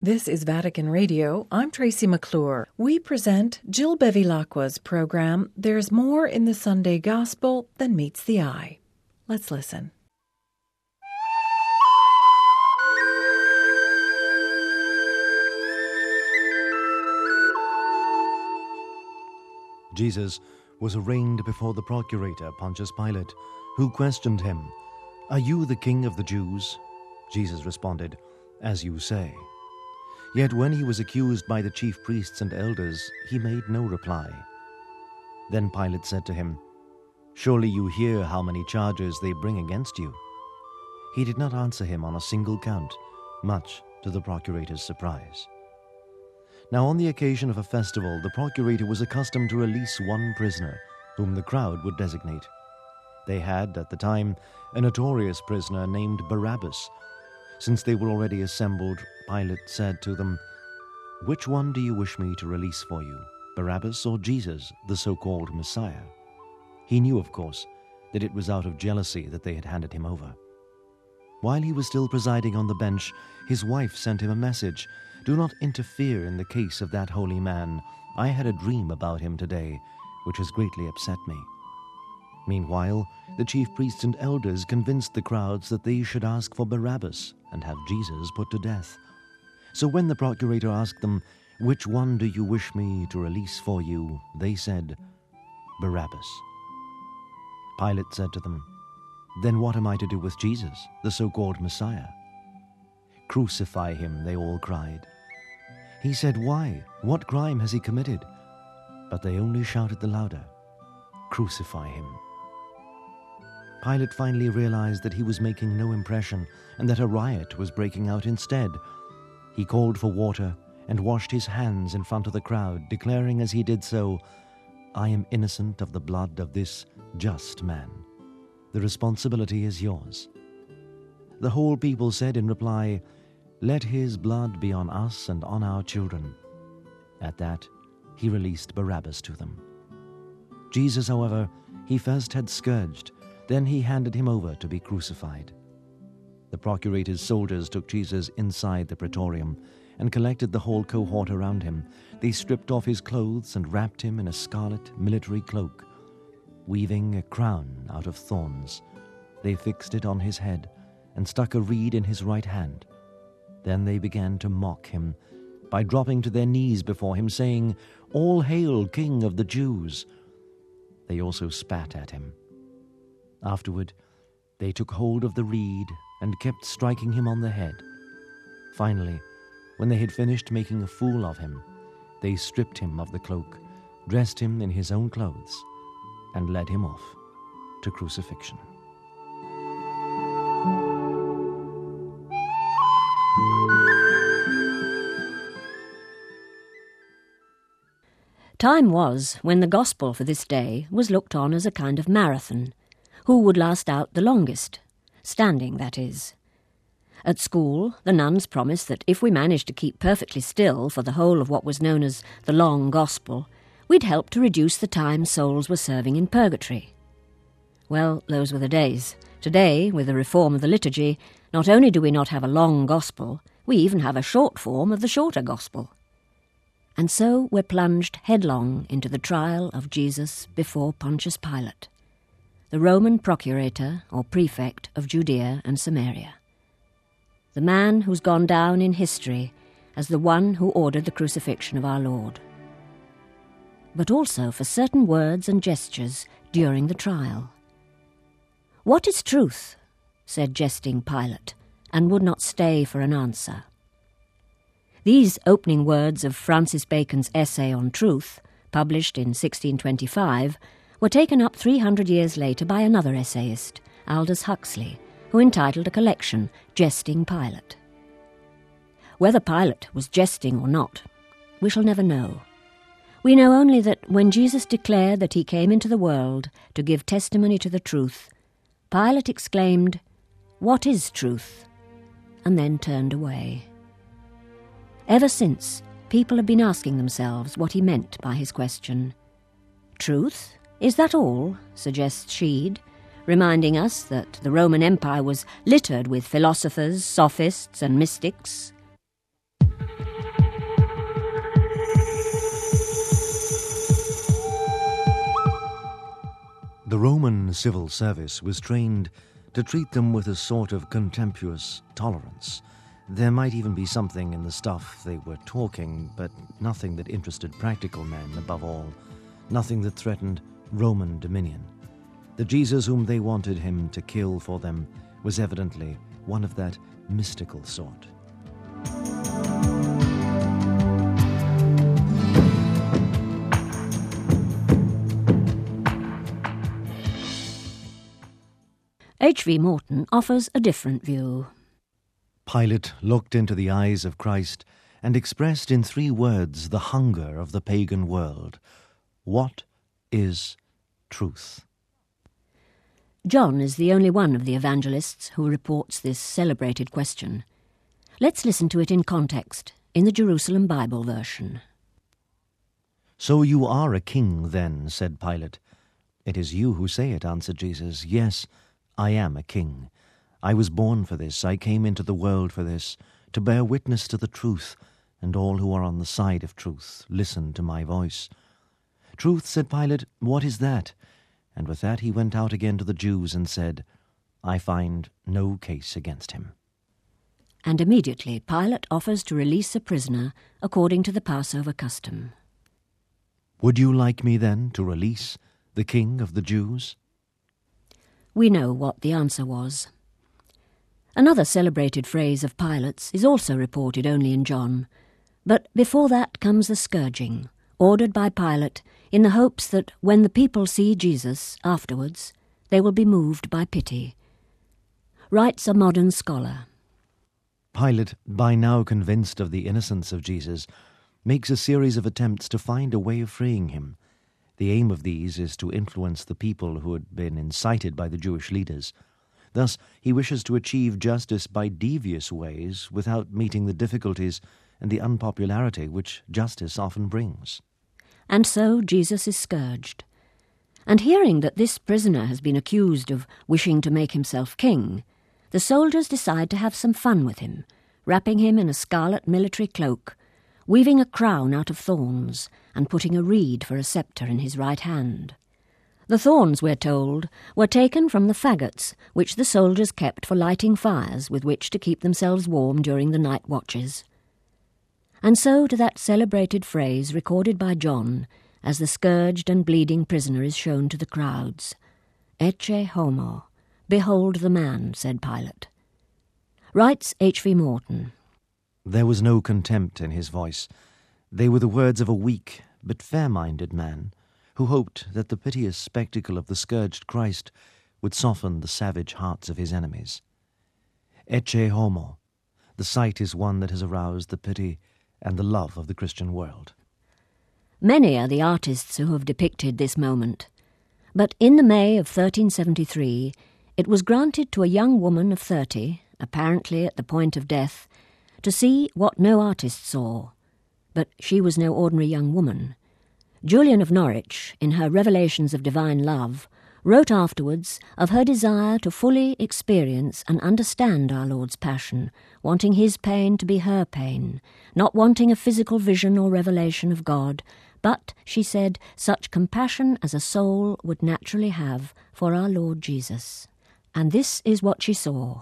This is Vatican Radio. I'm Tracy McClure. We present Jill Bevilacqua's program, There's More in the Sunday Gospel Than Meets the Eye. Let's listen. Jesus was arraigned before the procurator, Pontius Pilate, who questioned him, "Are you the king of the Jews?" Jesus responded, "As you say." Yet when he was accused by the chief priests and elders, he made no reply. Then Pilate said to him, "Surely you hear how many charges they bring against you." He did not answer him on a single count, much to the procurator's surprise. Now on the occasion of a festival, the procurator was accustomed to release one prisoner, whom the crowd would designate. They had, at the time, a notorious prisoner named Barabbas. Since they were already assembled, Pilate said to them, "Which one do you wish me to release for you, Barabbas or Jesus, the so-called Messiah?" He knew, of course, that it was out of jealousy that they had handed him over. While he was still presiding on the bench, his wife sent him a message, "Do not interfere in the case of that holy man. I had a dream about him today, which has greatly upset me." Meanwhile, the chief priests and elders convinced the crowds that they should ask for Barabbas and have Jesus put to death. So when the procurator asked them, "Which one do you wish me to release for you?" they said, "Barabbas." Pilate said to them, "Then what am I to do with Jesus, the so-called Messiah?" "Crucify him," they all cried. He said, "Why? What crime has he committed?" But they only shouted the louder, "Crucify him." Pilate finally realized that he was making no impression and that a riot was breaking out instead. He called for water and washed his hands in front of the crowd, declaring as he did so, "I am innocent of the blood of this just man. The responsibility is yours." The whole people said in reply, "Let his blood be on us and on our children." At that, he released Barabbas to them. Jesus, however, he first had scourged, then he handed him over to be crucified. The procurator's soldiers took Jesus inside the praetorium and collected the whole cohort around him. They stripped off his clothes and wrapped him in a scarlet military cloak. Weaving a crown out of thorns, they fixed it on his head and stuck a reed in his right hand. Then they began to mock him by dropping to their knees before him, saying, "All hail, King of the Jews!" They also spat at him. Afterward, they took hold of the reed and kept striking him on the head. Finally, when they had finished making a fool of him, they stripped him of the cloak, dressed him in his own clothes, and led him off to crucifixion. Time was when the gospel for this day was looked on as a kind of marathon. Who would last out the longest? Standing, that is. At school, the nuns promised that if we managed to keep perfectly still for the whole of what was known as the long gospel, we'd help to reduce the time souls were serving in purgatory. Well, those were the days. Today, with the reform of the liturgy, not only do we not have a long gospel, we even have a short form of the shorter gospel. And so we're plunged headlong into the trial of Jesus before Pontius Pilate, the Roman procurator or prefect of Judea and Samaria. The man who's gone down in history as the one who ordered the crucifixion of our Lord. But also for certain words and gestures during the trial. "What is truth?" said jesting Pilate, and would not stay for an answer. These opening words of Francis Bacon's essay on truth, published in 1625, were taken up 300 years later by another essayist, Aldous Huxley, who entitled a collection, Jesting Pilate. Whether Pilate was jesting or not, we shall never know. We know only that when Jesus declared that he came into the world to give testimony to the truth, Pilate exclaimed, "What is truth?" and then turned away. Ever since, people have been asking themselves what he meant by his question. Truth? Is that all? Suggests Sheed, reminding us that the Roman Empire was littered with philosophers, sophists, and mystics. The Roman civil service was trained to treat them with a sort of contemptuous tolerance. There might even be something in the stuff they were talking, but nothing that interested practical men above all, nothing that threatened Roman dominion. The Jesus whom they wanted him to kill for them was evidently one of that mystical sort. H.V. Morton offers a different view. Pilate looked into the eyes of Christ and expressed in 3 words the hunger of the pagan world. What is truth? John is the only one of the evangelists who reports this celebrated question. Let's listen to it in context, in the Jerusalem Bible version. "So you are a king, then," said Pilate. "It is you who say it," answered Jesus. "Yes, I am a king. I was born for this. I came into the world for this, to bear witness to the truth, and all who are on the side of truth listen to my voice." "Truth," said Pilate, "what is that?" And with that he went out again to the Jews and said, "I find no case against him." And immediately Pilate offers to release a prisoner according to the Passover custom. "Would you like me then to release the King of the Jews?" We know what the answer was. Another celebrated phrase of Pilate's is also reported only in John, but before that comes the scourging, ordered by Pilate in the hopes that when the people see Jesus afterwards, they will be moved by pity. Writes a modern scholar. Pilate, by now convinced of the innocence of Jesus, makes a series of attempts to find a way of freeing him. The aim of these is to influence the people who had been incited by the Jewish leaders. Thus, he wishes to achieve justice by devious ways without meeting the difficulties and the unpopularity which justice often brings. And so Jesus is scourged. And hearing that this prisoner has been accused of wishing to make himself king, the soldiers decide to have some fun with him, wrapping him in a scarlet military cloak, weaving a crown out of thorns, and putting a reed for a sceptre in his right hand. The thorns, we're told, were taken from the faggots which the soldiers kept for lighting fires with which to keep themselves warm during the night watches. And so to that celebrated phrase recorded by John as the scourged and bleeding prisoner is shown to the crowds. "Ecce homo, behold the man," said Pilate. Writes H.V. Morton. There was no contempt in his voice. They were the words of a weak but fair-minded man who hoped that the piteous spectacle of the scourged Christ would soften the savage hearts of his enemies. Ecce homo. The sight is one that has aroused the pity and the love of the Christian world. Many are the artists who have depicted this moment, but in the May of 1373 it was granted to a young woman of 30, apparently at the point of death, to see what no artist saw. But she was no ordinary young woman. Julian of Norwich, in her Revelations of Divine Love, wrote afterwards of her desire to fully experience and understand our Lord's passion, wanting his pain to be her pain, not wanting a physical vision or revelation of God, but, she said, such compassion as a soul would naturally have for our Lord Jesus. And this is what she saw.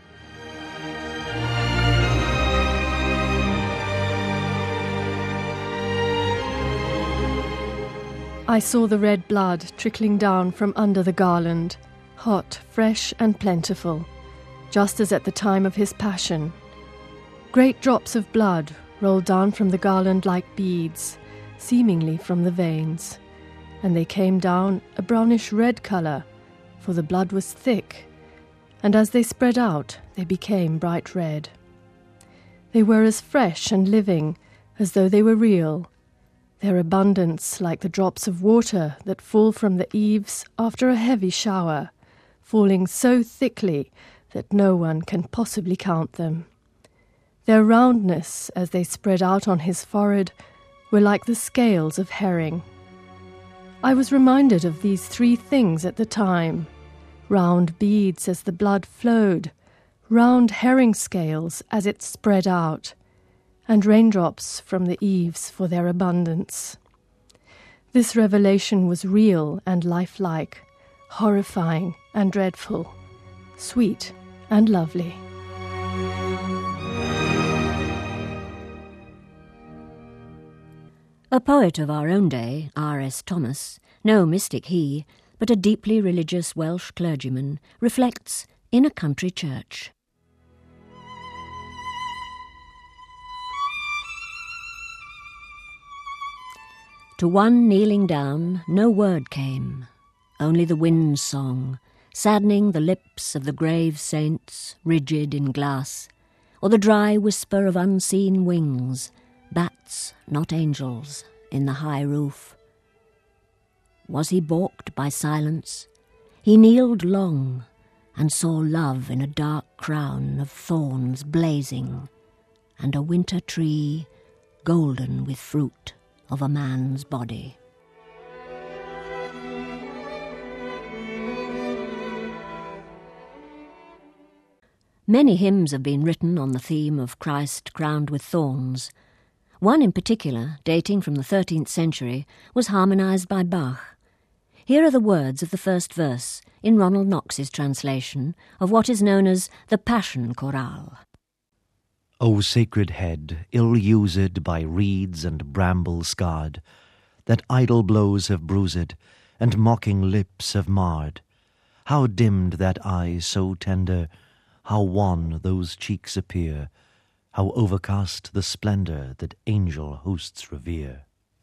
I saw the red blood trickling down from under the garland, hot, fresh and plentiful, just as at the time of his passion. Great drops of blood rolled down from the garland like beads, seemingly from the veins, and they came down a brownish-red colour, for the blood was thick, and as they spread out they became bright red. They were as fresh and living as though they were real, their abundance like the drops of water that fall from the eaves after a heavy shower, falling so thickly that no one can possibly count them. Their roundness, as they spread out on his forehead, were like the scales of herring. I was reminded of these 3 things at the time: round beads as the blood flowed, round herring scales as it spread out, and raindrops from the eaves for their abundance. This revelation was real and lifelike, horrifying and dreadful, sweet and lovely. A poet of our own day, R.S. Thomas, no mystic he, but a deeply religious Welsh clergyman, reflects in a country church. To one kneeling down no word came, only the wind's song, saddening the lips of the grave saints rigid in glass, or the dry whisper of unseen wings, bats, not angels, in the high roof. Was he balked by silence? He kneeled long, and saw love in a dark crown of thorns blazing, and a winter tree golden with fruit of a man's body. Many hymns have been written on the theme of Christ crowned with thorns. One in particular, dating from the 13th century, was harmonised by Bach. Here are the words of the first verse, in Ronald Knox's translation, of what is known as the Passion Chorale. O sacred head, ill-used by reeds and bramble scarred, that idle blows have bruised, and mocking lips have marred, how dimmed that eye so tender, how wan those cheeks appear, how overcast the splendour that angel hosts revere.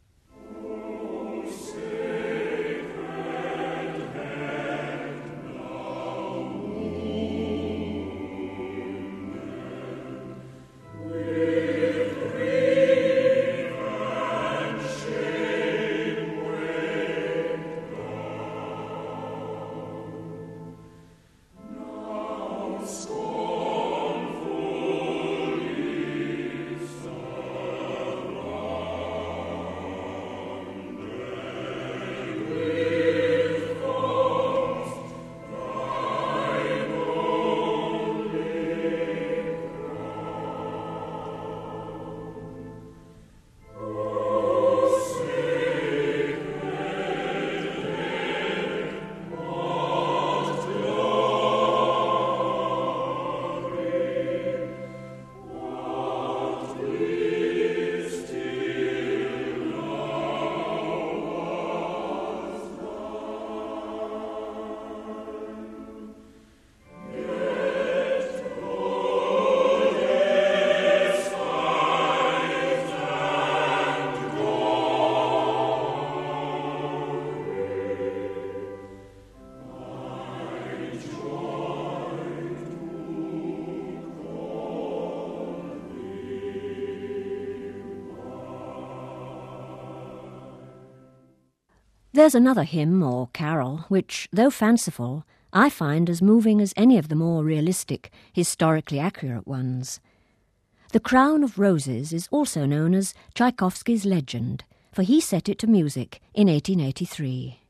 There's another hymn or carol which, though fanciful, I find as moving as any of the more realistic, historically accurate ones. The Crown of Roses is also known as Tchaikovsky's Legend, for he set it to music in 1883.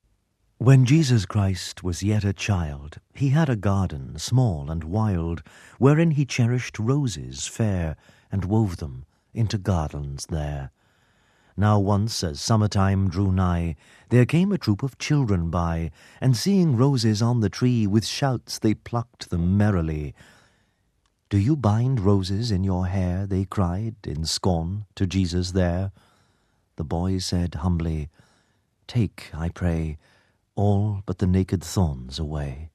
When Jesus Christ was yet a child, he had a garden, small and wild, wherein he cherished roses fair, and wove them into garlands there. Now once, as summertime drew nigh, there came a troop of children by, and seeing roses on the tree, with shouts they plucked them merrily. "Do you bind roses in your hair?" they cried, in scorn, to Jesus there. The boy said humbly, "Take, I pray, all but the naked thorns away."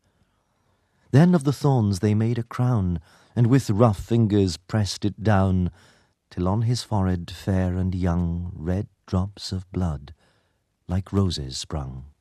Then of the thorns they made a crown, and with rough fingers pressed it down, till on his forehead fair and young red drops of blood like roses sprung.